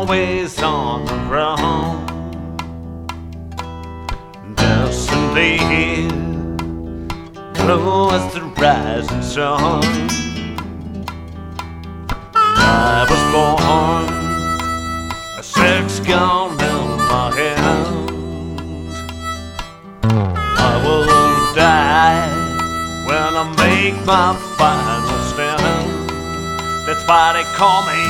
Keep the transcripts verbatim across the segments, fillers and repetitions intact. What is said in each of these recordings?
always on the run, destiny low as the rising sun. I was born, a sex gun in my hand. I will die when I make my final stand. That's why they call me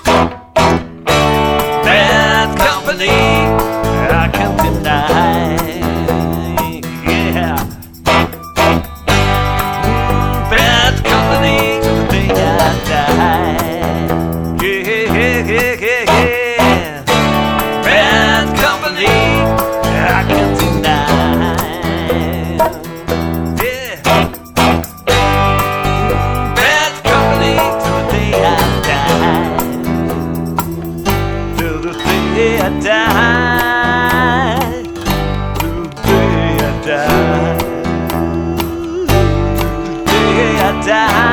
bad company. I can't deny. Yeah. Bad company till the day I die. Yeah, yeah, yeah, yeah. Bad company, I can't deny. Yeah. Bad company till the day I die. Till the day I die. Till the day I die. Die.